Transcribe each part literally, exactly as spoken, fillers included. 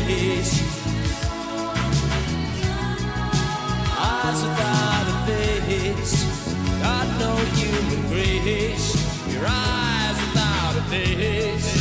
face. Eyes without a face. Got no human grace. Your eyes without a face.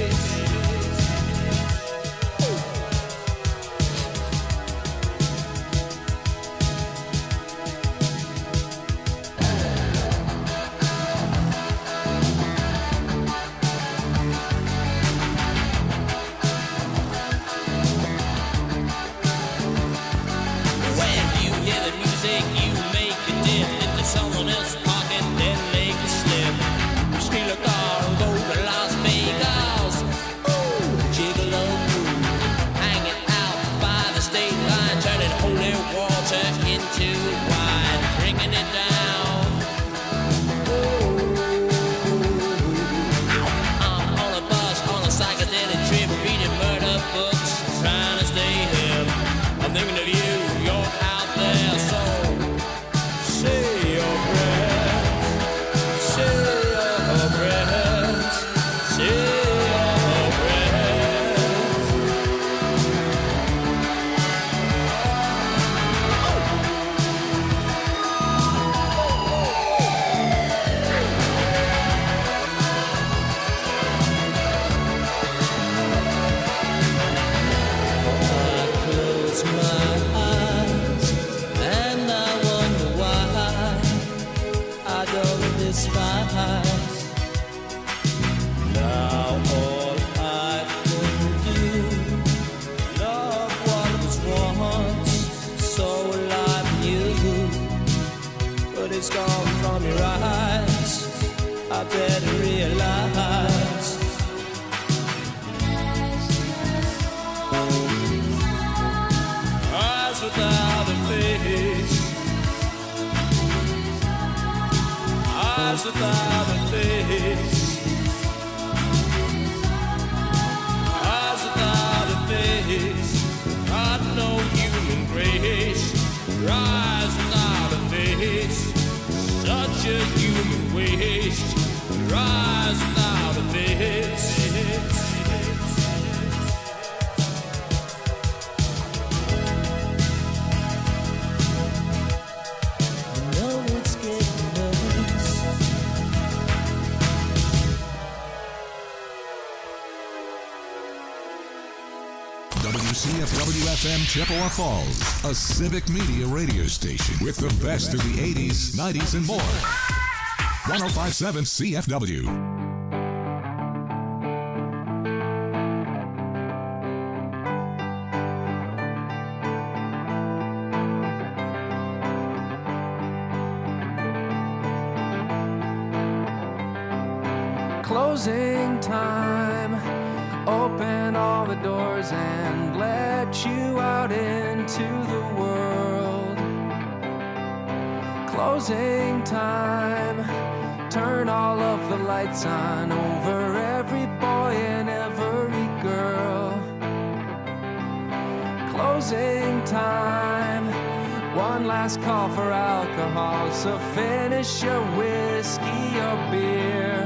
Someone else's pocket, then make a slip. Steal a car and go to Las Vegas. Ooh, gigolo, hanging out by the state line, turning holy water into wine, drinking it down. Ooh, I'm on a bus on a psychedelic trip, reading murder books, trying to stay hip. I'm thinking of you, you're out there, so say your prayers, say your prayers, say your prayers. I close my eyes and I wonder why I don't despise. Now all I can do, love what was once so alive in you, but it's gone from your eyes. I better realize. Eyes without a face. Eyes without a face. Eyes without a face. Got no human grace. Your eyes without a face. Such a human waste. Your eyes without a face. W C F W F M Chippewa Falls, a civic media radio station with the best of the eighties, nineties, and more. one oh five point seven C F W. Closing time. Open all the doors and let you out into the world. Closing time. Turn all of the lights on over every boy and every girl. Closing time. One last call for alcohol, so finish your whiskey or beer.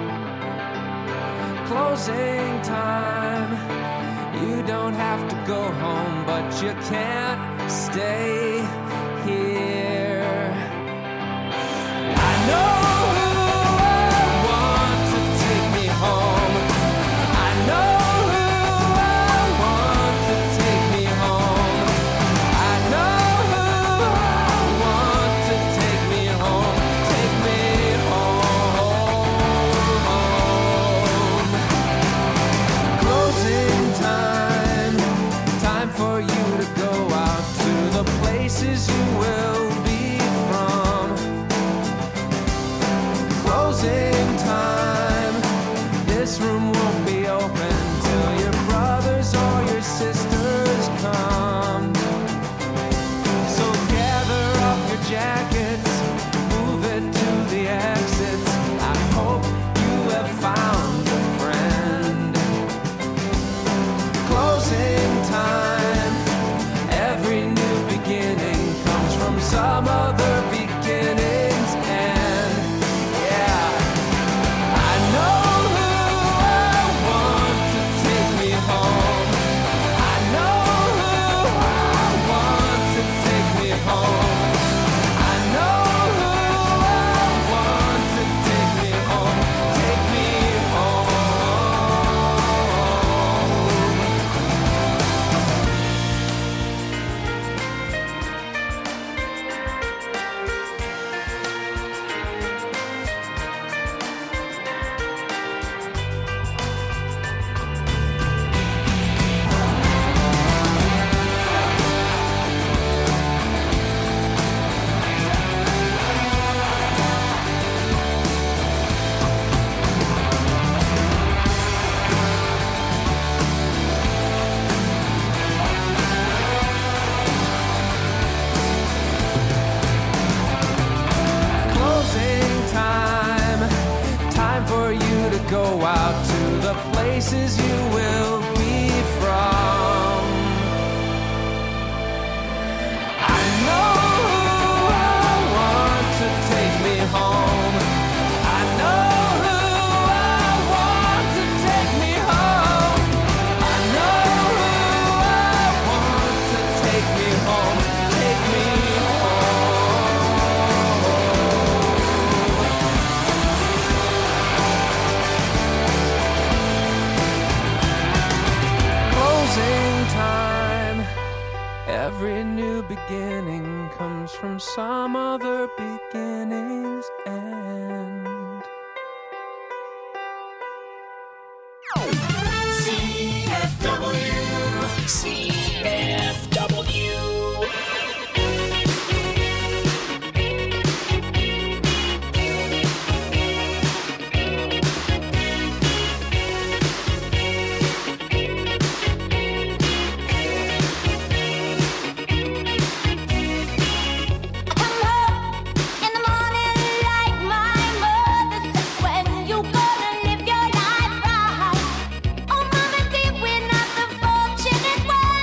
Closing time. You don't have to go home, but you can't stay here. I know who I want to take me home. I know who I want to take me home. I know who I want to take me home. Take me home. Closing time. Time for you to go out to the places you will be from. Closing time. This room won't be open till your brothers or your sisters come. So gather up your jackets, move it to the exits. I hope you have found a friend. Closing time. Every new beginning comes from some other beginning's end. Yeah. I know who I want to take me home. I know places you will be from. I know who I want to take me home. I know who I want to take me home. I know who I want to take me home. Take me time. Every new beginning comes from some other beginning's end. C F W, C F W. When I'm the fortunate one.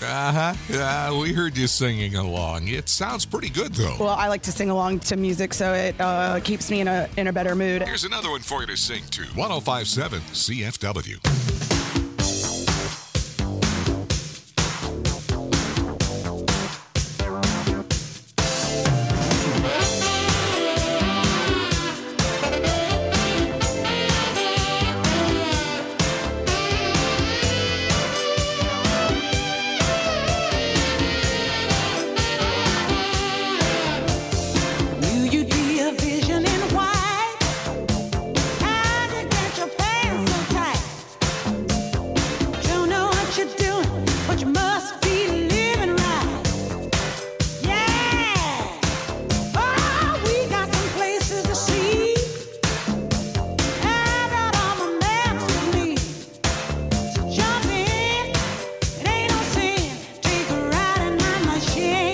Uh-huh. Yeah, we heard you singing along. It sounds pretty good, though. Well, I like to sing along to music, so it uh, keeps me in a in a better mood. Here's another one for you to sing to. one oh five point seven C F W. Knew you'd be a vision in white. How'd you get your pants so tight? Don't know what you're doing, but you must be living right. Yeah. Oh, we got some places to see. I brought all my maps with me. So jump in, it ain't no sin. Take a ride in my machine.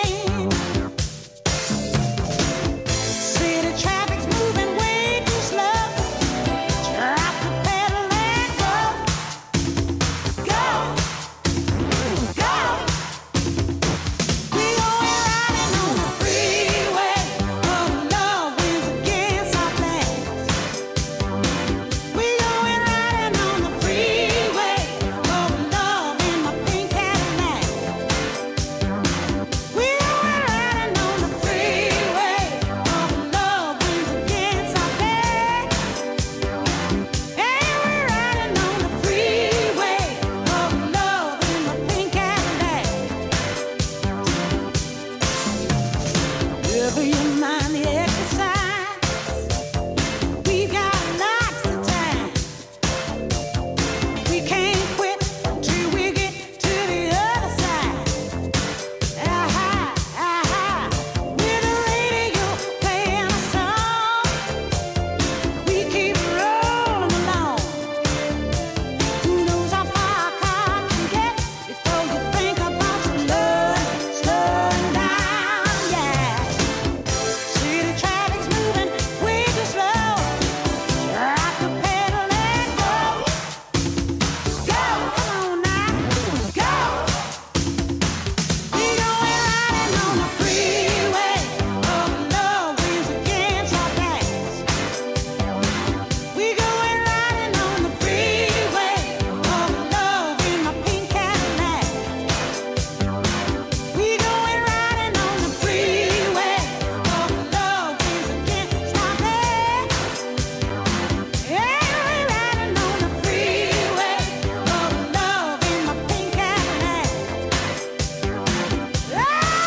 City traffic's moving way too slow. Drop the pedal and go. Go. Go. We going riding on the freeway. Oh, love wins against our plans. We going riding on the freeway. Oh, love in my pink Cadillac. We going riding on the freeway. Oh, love wins against our plans. Hey, we're riding on the freeway. Oh, love in my pink Cadillac. Whether you mind the exercise, we got lots of time. We can't quit till we get to the other side. Aha, aha, with the radio playing a song, we keep rolling along. Who knows how far a car can get before you think about slowing, slowing down, yeah. City traffic's moving way too slow. Drop the pedal and go. Go, come on now, go. We going riding on the freeway. Oh, love wins against our plans. We going riding on the freeway. Oh, love in my pink Cadillac. We going riding on the freeway. Oh, love wins against our plans. Yeah, we riding on the freeway. Oh, love in my pink Cadillac. Oh,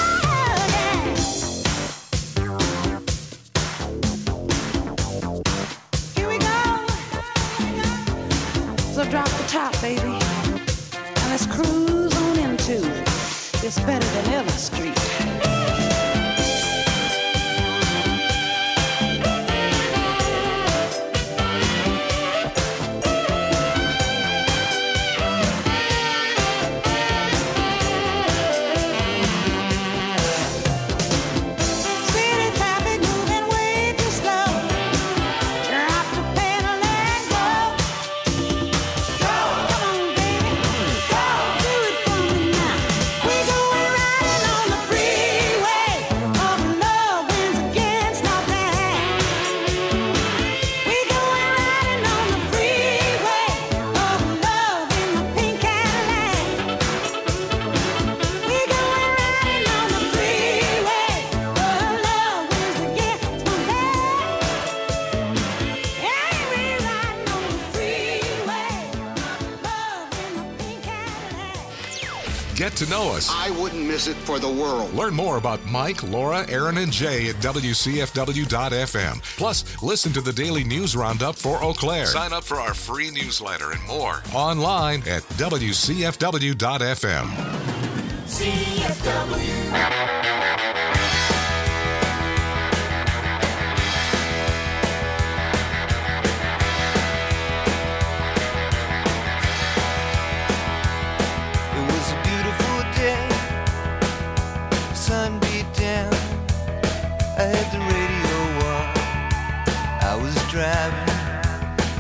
yeah. Here we go. So drop the top, baby, and let's cruise on into this better than ever street. City traffic moving way too slow. Drop the pedal and go. Go, come on, baby. Go, do it for me now. We going riding on the freeway. Oh, love wins against our plans. We going riding on the freeway. Oh, love in my pink Cadillac. We going riding on the freeway. Oh, love wins against my plans. Yeah, we riding on the freeway. Oh, love in my pink Cadillac. Get to know us. I wouldn't miss it for the world. Learn more about Mike, Laura, Aaron, and Jay at W C F W dot F M. Plus, listen to the daily news roundup for Eau Claire. Sign up for our free newsletter and more online at W C F W dot F M. C F W. It was a beautiful day, sun beat down. I had the radio on, I was driving.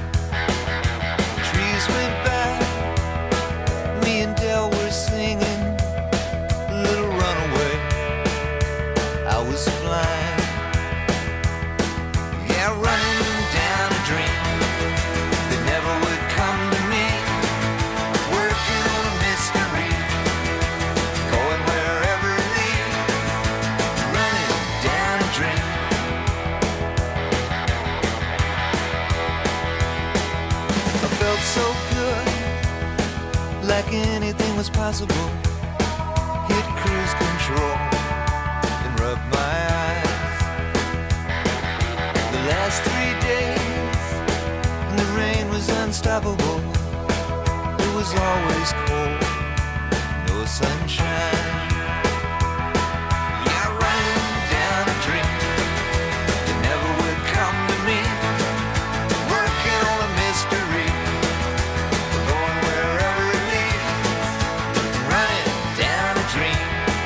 Trees went by, me and Del were singing. like anything was possible. Hit cruise control and rub my eyes. The last three days, and the rain was unstoppable. It was always cold, no sunshine. Yeah, running down a dream that never would come to me. Working on a mystery, going wherever it leads. Running down a dream.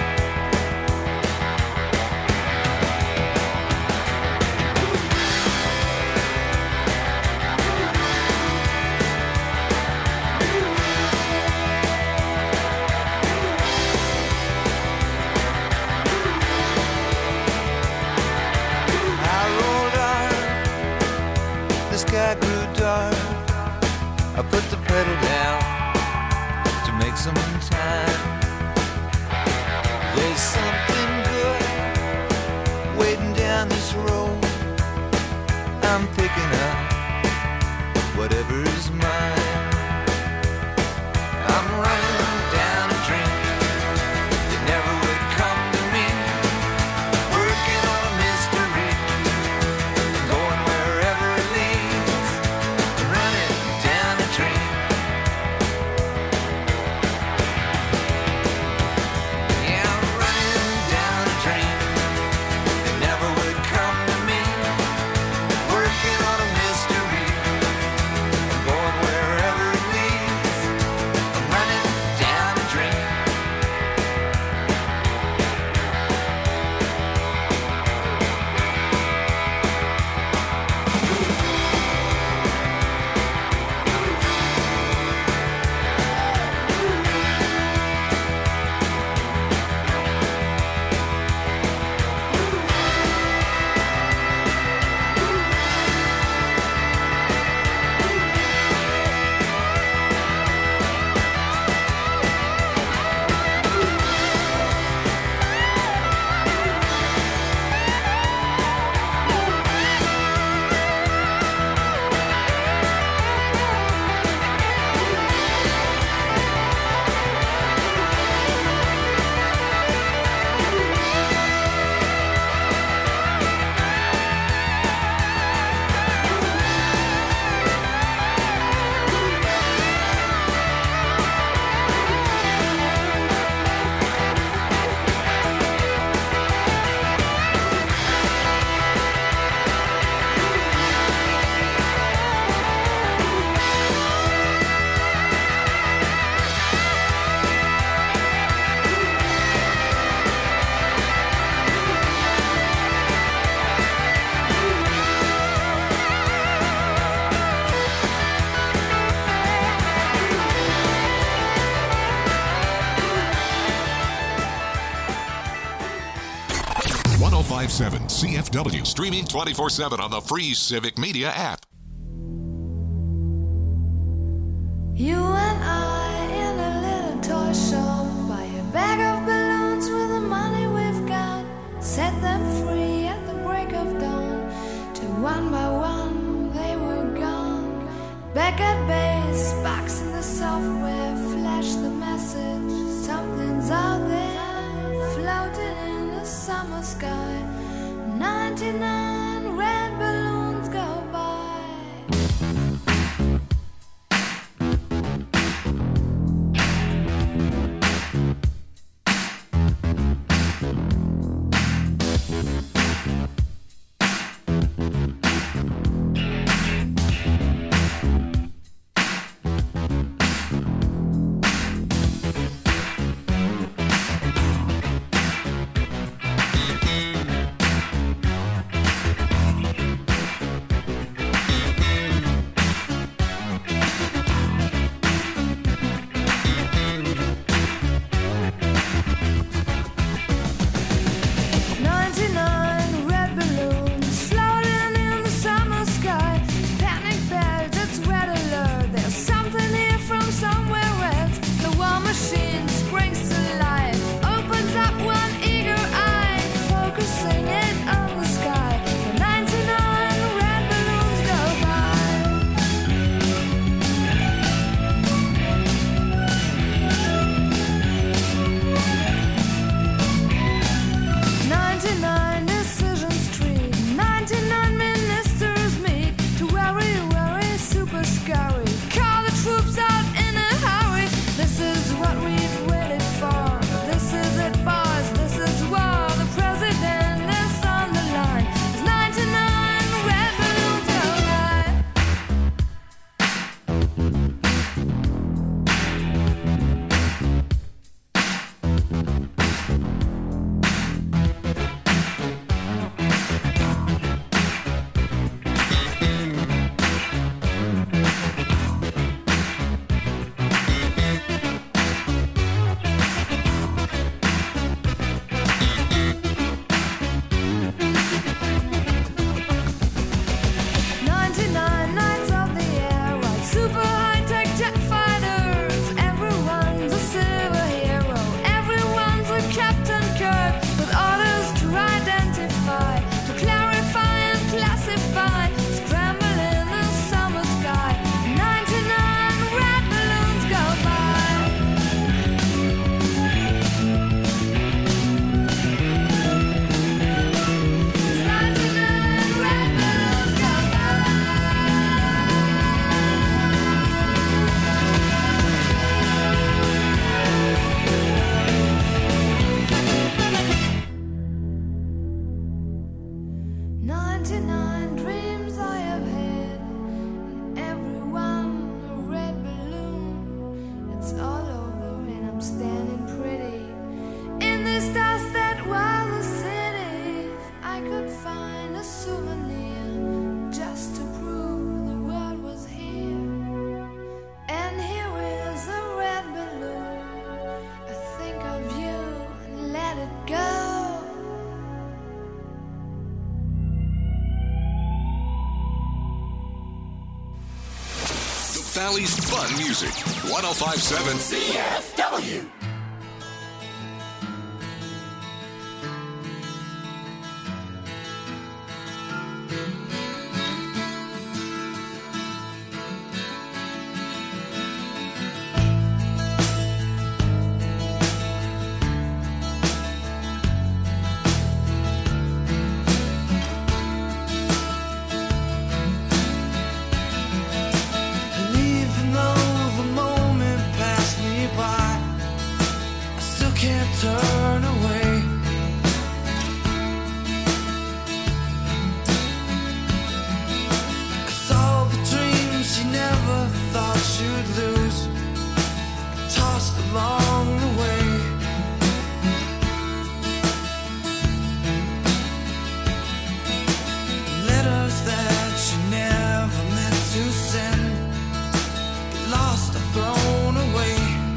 I rolled on, the sky grew dark. I put the pedal down to make some time. There's something good waiting down this road. I'm picking up whatever's mine. I'm running down a dream that never would come to me. Working on a mystery, going wherever it leads. Running down a dream. Yeah, I'm running down a dream that never would come to me. Working on a mystery, going wherever it leads. I'm running down a dream. one oh five point seven C F W, streaming twenty-four seven on the free Civic Media app. You and I in a little toy shop, buy a bag of balloons with the money we've got, set them free at the break of dawn, till one by one they were gone. Back at base, box in the software, flash the message, something's out there, floating in the summer sky. ninety-nine red balloons go by. Valley's fun music. one oh five point seven C F W. And even though the moment passed me by, I still can't turn away. 'Cause all the dreams you never thought you'd lose, tossed along the way. Letters that you never meant to send, get lost or thrown away.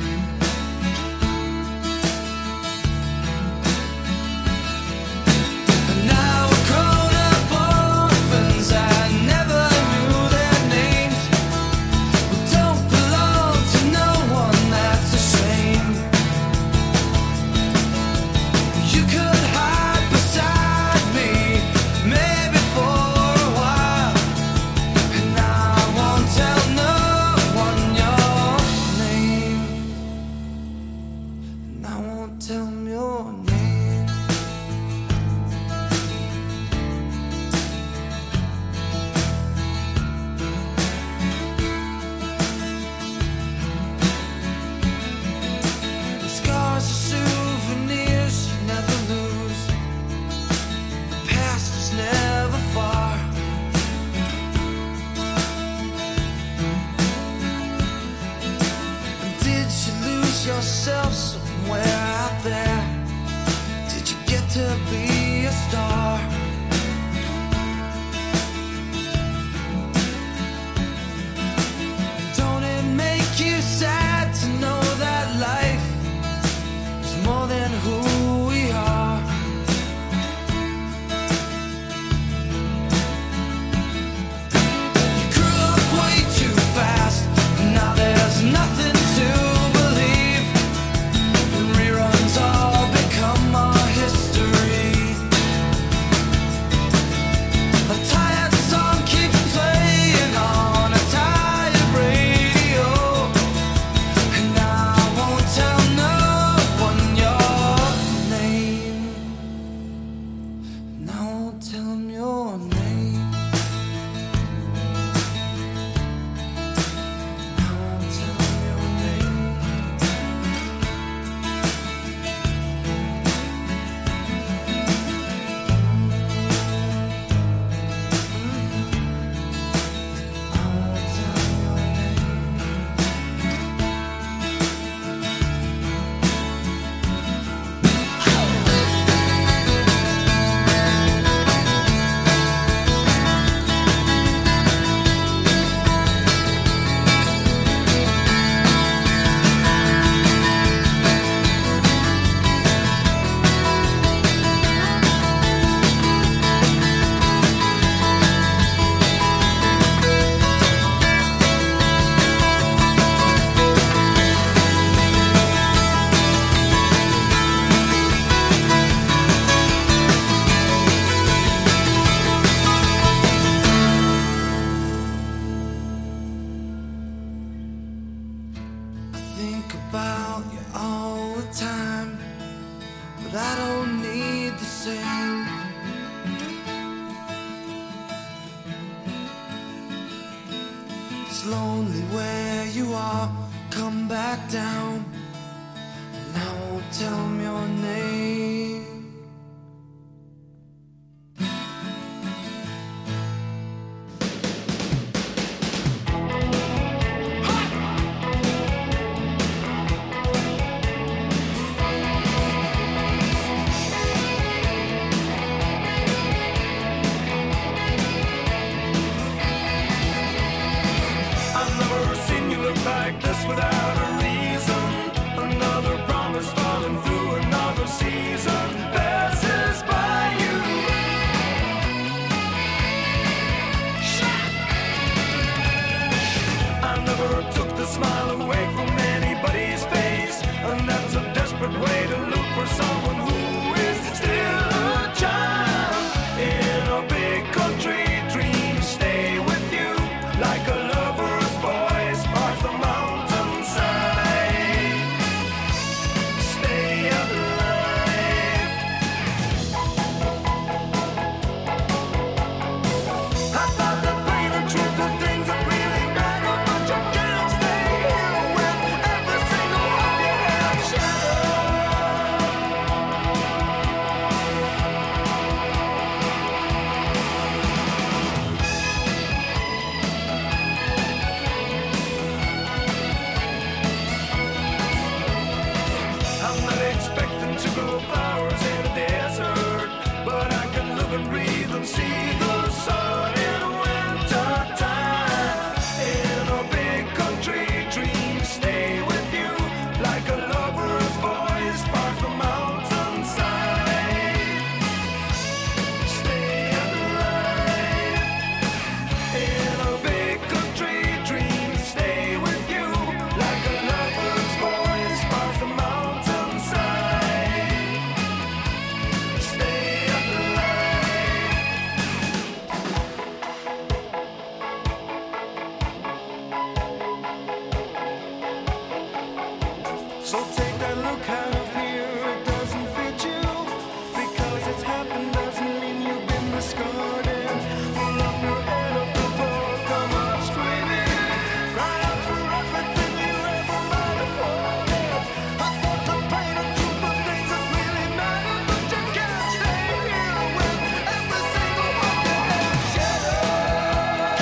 And now we're grown up orphans, I never knew their names. We don't belong to no one, that's a shame. You could hide beside me, maybe for a while, and I won't tell no one your name, and I won't tell 'em your name. The scars are souvenirs you never lose. The past is never far. And did you lose yourself somewhere out there? Did you get to be a star? Don't it make you sad to know that life is more than who we are? You grew up way too fast, now there's nothing to believe. Reruns all become our history. A tired song keeps playing on a tired radio, and I won't tell no one your name, and I won't tell 'em your name, I won't tell 'em your name. I won't tell 'em your name. I think about you all the time, but I don't need the same. It's lonely where you are, come back down, and I won't tell 'em your name. I've never seen you look like this without a reason. Another promise falling through another season. for someone who is still a child. In a big country, dreams stay with you like a lover's voice parts the mountainside. Stay alive. I thought the pain and truth are things that really matter, but you can't stay here with every single one you have I'm not expecting to grow flowers in a desert, but I can live and breathe and see the sun in winter time. In a big country, dreams stay with you like a lover's voice parts the mountainside. Stay alive. In a big country, dreams stay with you like a lover's voice parts the mountainside. Stay alive. So take that look out of here, it doesn't fit you. Because it's happened doesn't mean you've been discarded. Pull up your head off the floor, come up screaming. Cry out for everything you ever might have wanted. I thought the pain and truth of things that really matter, but you can't stay here with every single one you have shattered.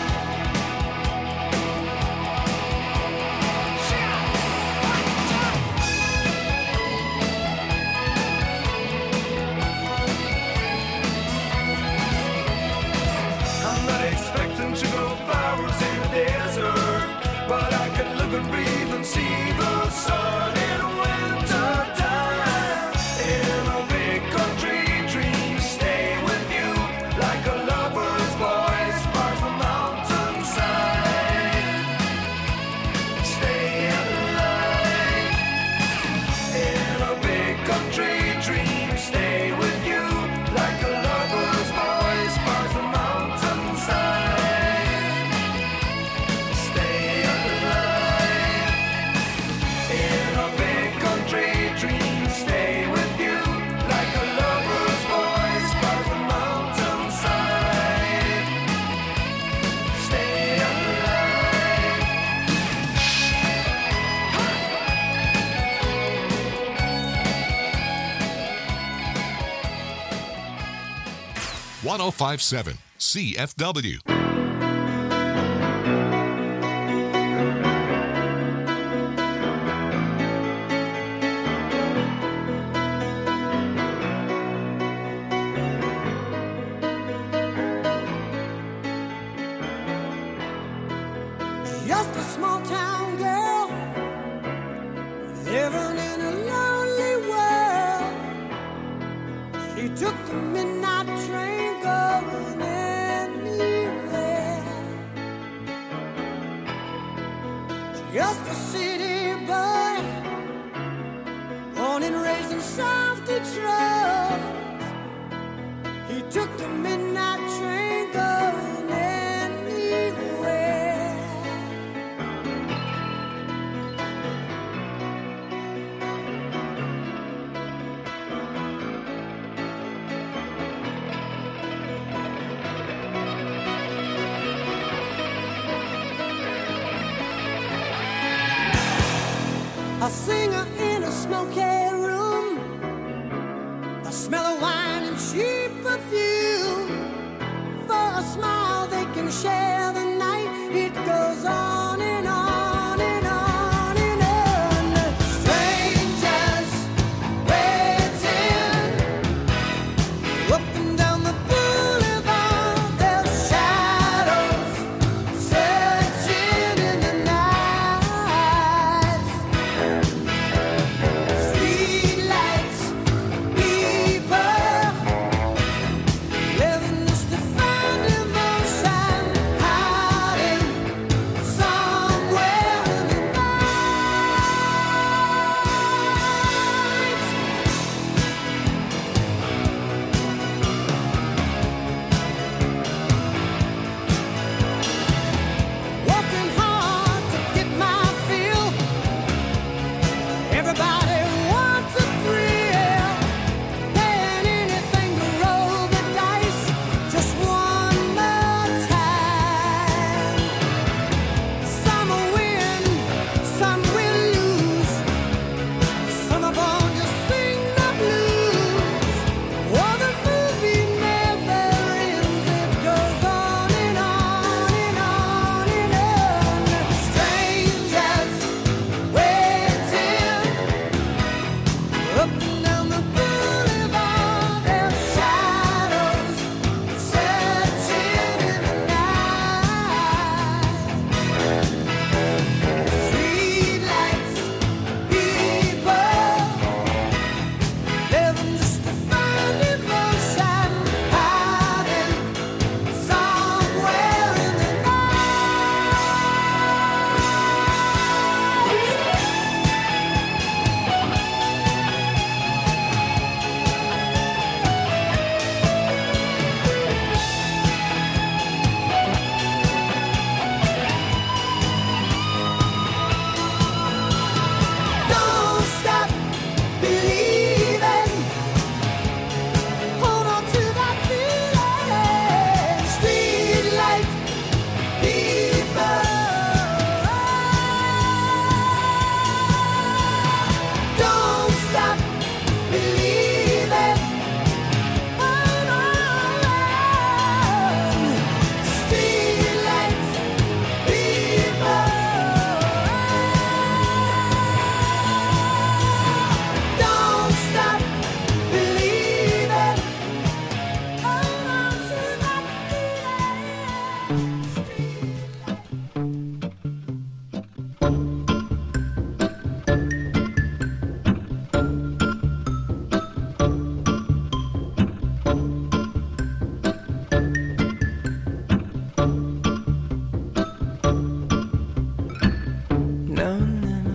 I'm not expecting to grow flowers in a desert, but I can live and breathe and see the sun in winter time. In a big country, dreams stay with you like a lover's voice parts the mountainside. Stay alive. In a big country, dreams stay with you like a lover's voice parts the mountainside. Stay alive. In a big country, dreams stay with you like a lover's voice parts the mountainside. Stay alive. one oh five point seven C F W. Just a small town girl living in a lonely world. She took the midnight train going anywhere. Just a city boy, born and raised in South Detroit. He took the midnight train going anywhere. A singer in a smoky room, the smell of wine and cheap perfume. For a smile they can share the night. It goes on and on and on and on. Strangers waiting up and down the boulevard. Their shadows searching in the night. Street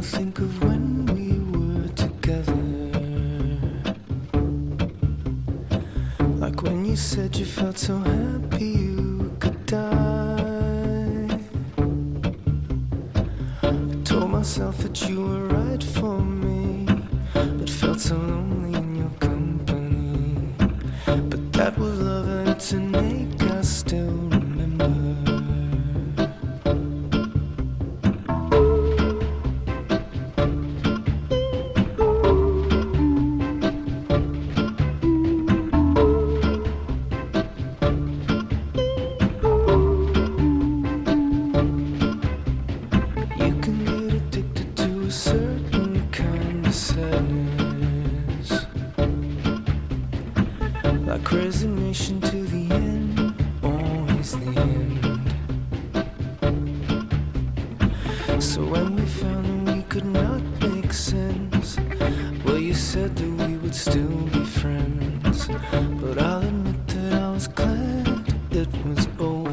think of when we were together. Like when you said you felt so happy you could die. I told myself that you were right for me, but felt so lonely in your company. But that was love and it's innate, I still remember. Resignation to the end, always the end. So when we found that we could not make sense, well, you said that we would still be friends. But I'll admit that I was glad it was over.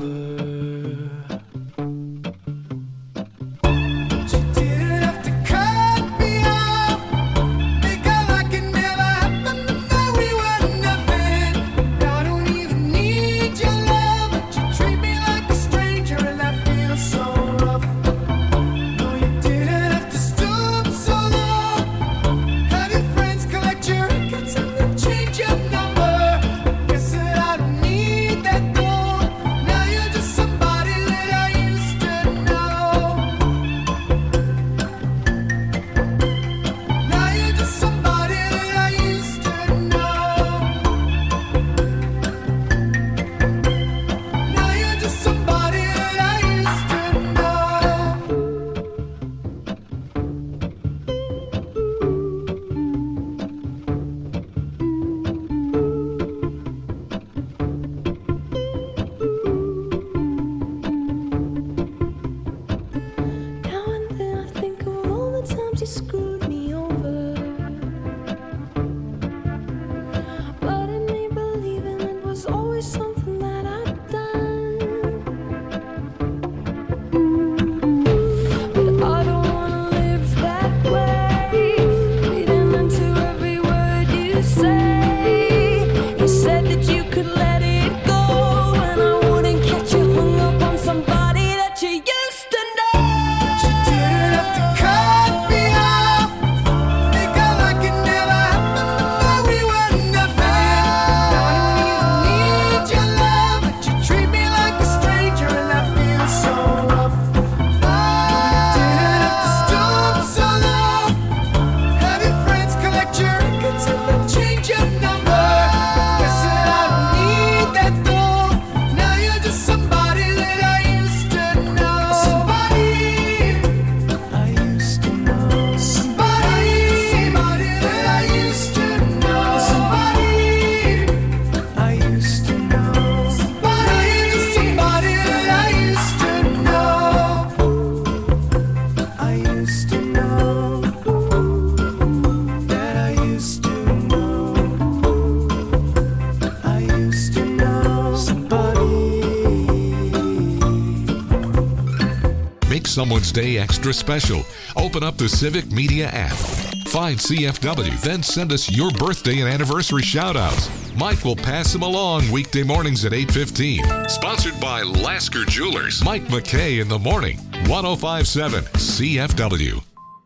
Someone's day extra special. Open up the Civic Media app. Find C F W, then send us your birthday and anniversary shout-outs. Mike will pass them along weekday mornings at eight fifteen. Sponsored by Lasker Jewelers. Mike McKay in the morning. one oh five point seven C F W.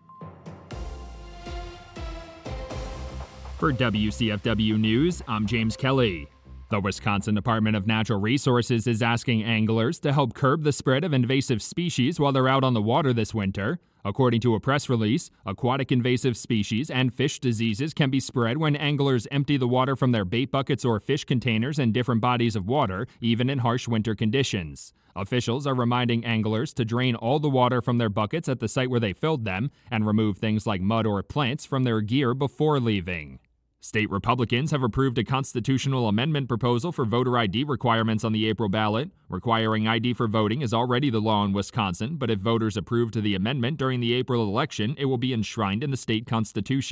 For W C F W News, I'm James Kelly. The Wisconsin Department of Natural Resources is asking anglers to help curb the spread of invasive species while they're out on the water this winter. According to a press release, aquatic invasive species and fish diseases can be spread when anglers empty the water from their bait buckets or fish containers in different bodies of water, even in harsh winter conditions. Officials are reminding anglers to drain all the water from their buckets at the site where they filled them and remove things like mud or plants from their gear before leaving. State Republicans have approved a constitutional amendment proposal for voter I D requirements on the April ballot. Requiring I D for voting is already the law in Wisconsin, but if voters approve to the amendment during the April election, it will be enshrined in the state constitution.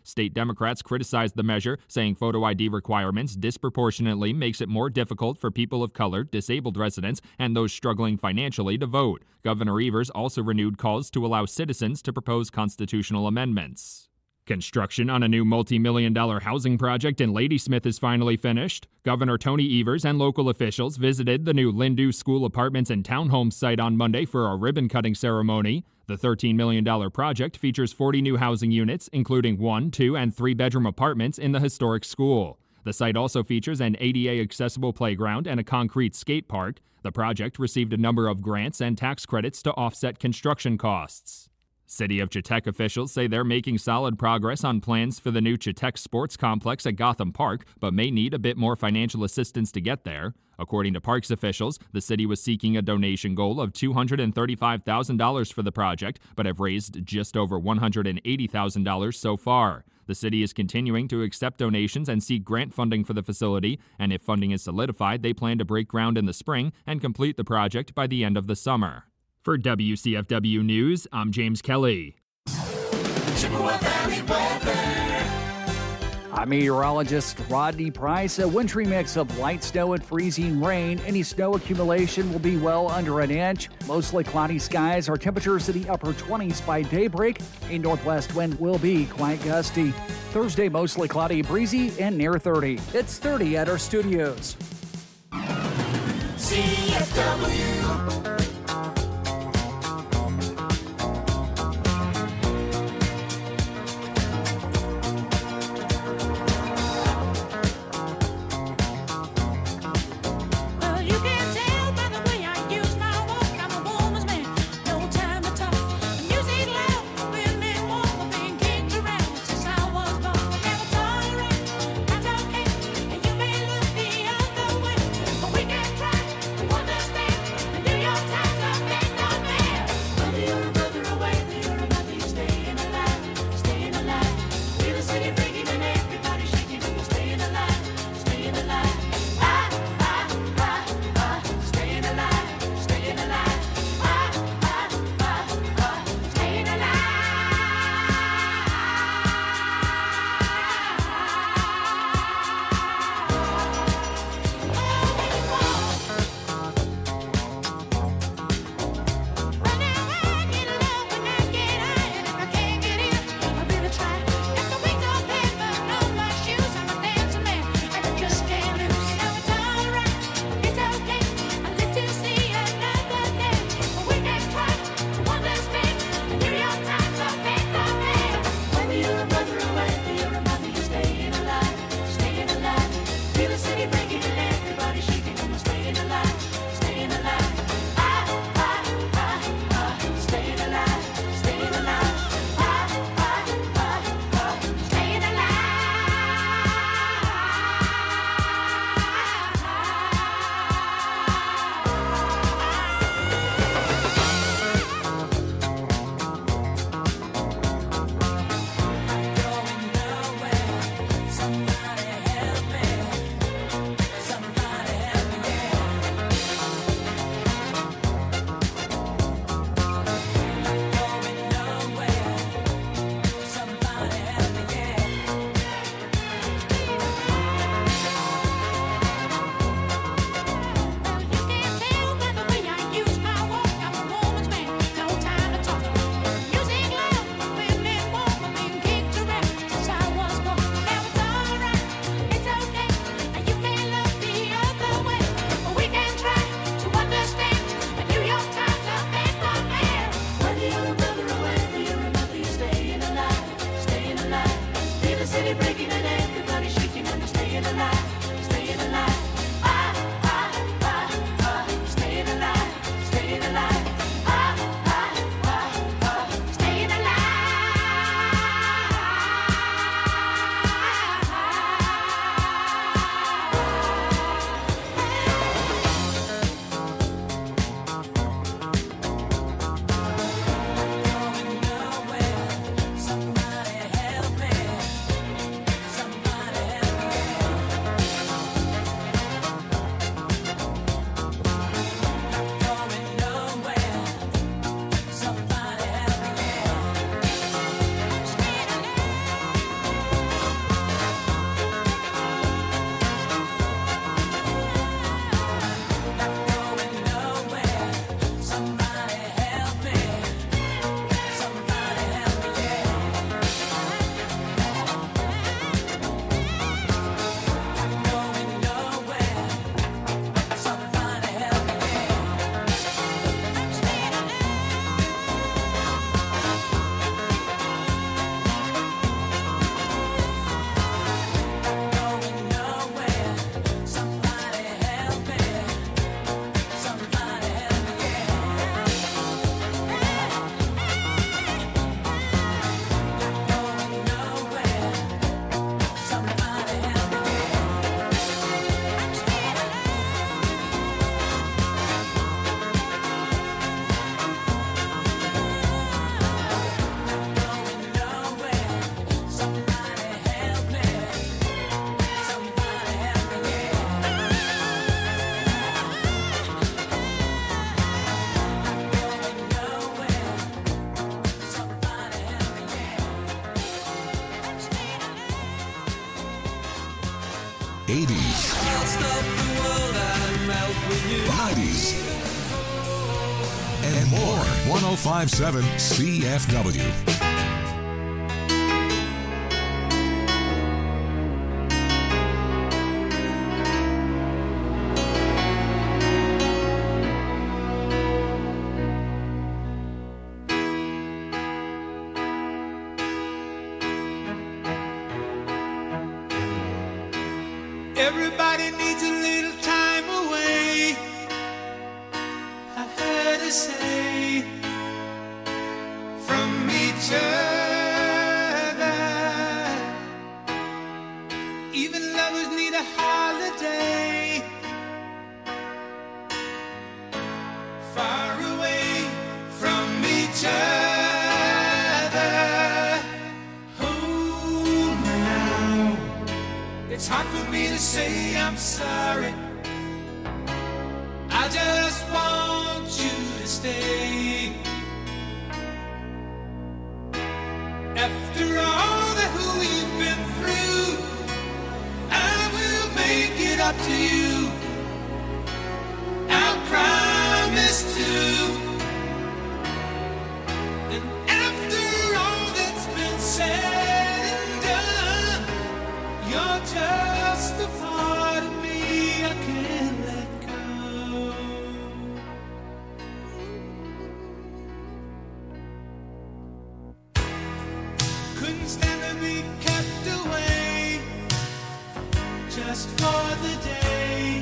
State Democrats criticized the measure, saying photo I D requirements disproportionately makes it more difficult for people of color, disabled residents, and those struggling financially to vote. Governor Evers also renewed calls to allow citizens to propose constitutional amendments. Construction on a new multi-million dollar housing project in Ladysmith is finally finished. Governor Tony Evers and local officials visited the new Lindu School Apartments and Townhomes site on Monday for a ribbon-cutting ceremony. The thirteen million dollars project features forty new housing units, including one, two, and three-bedroom apartments in the historic school. The site also features an A D A-accessible playground and a concrete skate park. The project received a number of grants and tax credits to offset construction costs. City of Chetek officials say they're making solid progress on plans for the new Chetek Sports Complex at Gotham Park, but may need a bit more financial assistance to get there. According to Parks officials, the city was seeking a donation goal of two hundred thirty-five thousand dollars for the project, but have raised just over one hundred eighty thousand dollars so far. The city is continuing to accept donations and seek grant funding for the facility, and if funding is solidified, they plan to break ground in the spring and complete the project by the end of the summer. For W C F W News, I'm James Kelly. Chippewa Valley weather. I'm meteorologist Rodney Price. A wintry mix of light snow and freezing rain. Any snow accumulation will be well under an inch. Mostly cloudy skies. Our temperatures in the upper twenties by daybreak. A northwest wind will be quite gusty. Thursday, mostly cloudy, breezy, and near thirty. It's thirty at our studios. C F W. New York Times. eighties, I'll stop the world and melt with you. nineties, and more. one oh five point seven C F W. Everybody needs a little time away. I heard her say from each other. Even lovers need a holiday. Far away from each other. Hold me now. It's hard for me to say I'm sorry. I just want you to stay. After all that we've been through, I will make it up to you. I promise to. And after all that's been said and done, you're just a part of me I can't let go. Couldn't stand to be kept away just for the day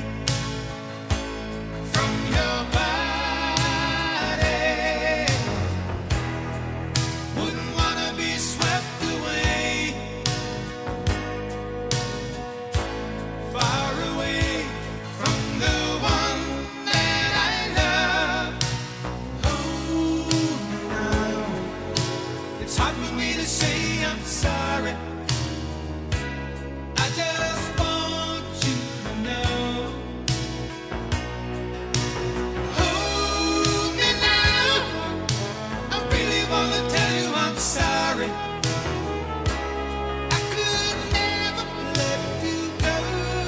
from your body. Wouldn't wanna be swept away. Far away from the one that I love. Oh, now it's hard for me to say I'm sorry. I just want you to know. Hold me now. I really wanna tell you I'm sorry. I could never let you go.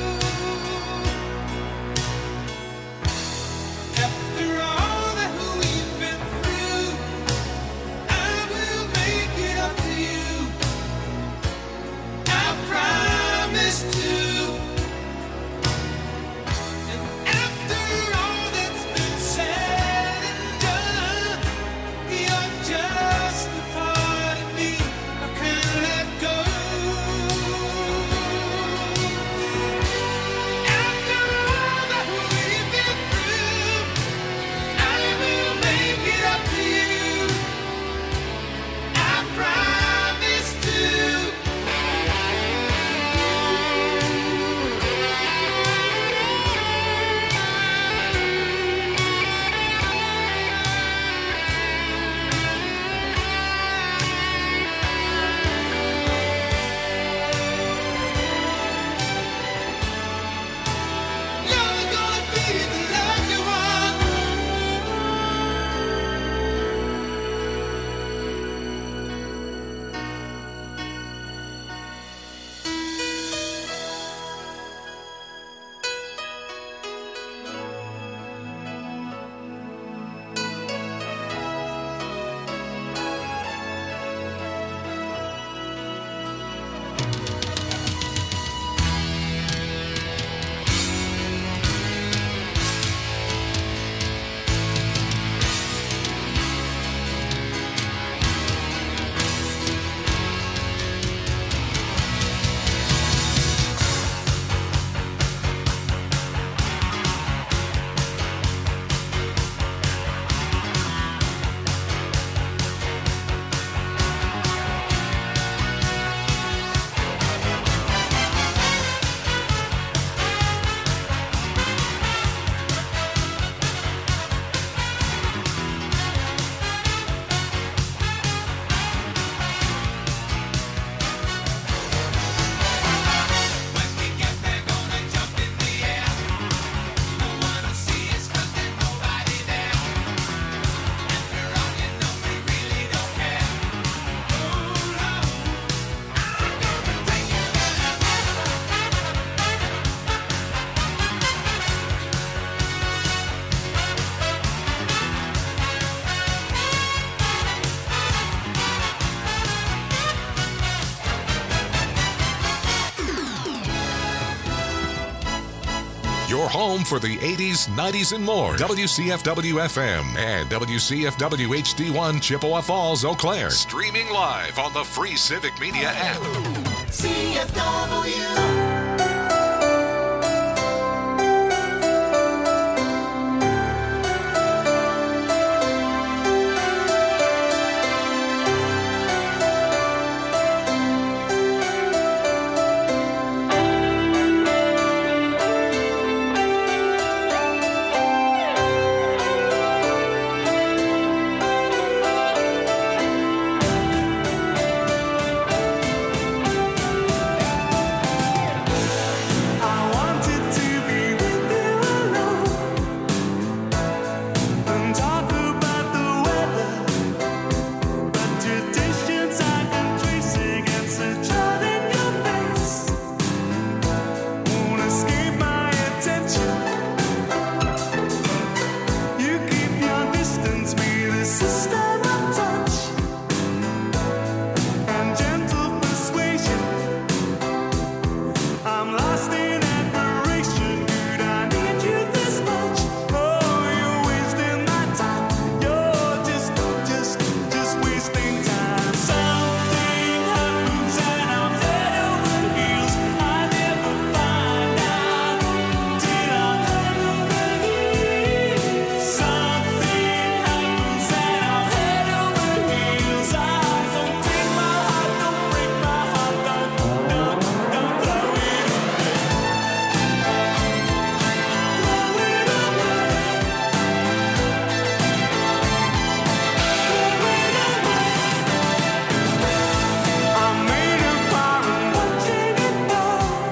After all that we've been through, I will make it up to you. Your home for the eighties, nineties, and more. W C F W F M and W C F W H D one Chippewa Falls, Eau Claire. Streaming live on the free Civic Media app. C F W.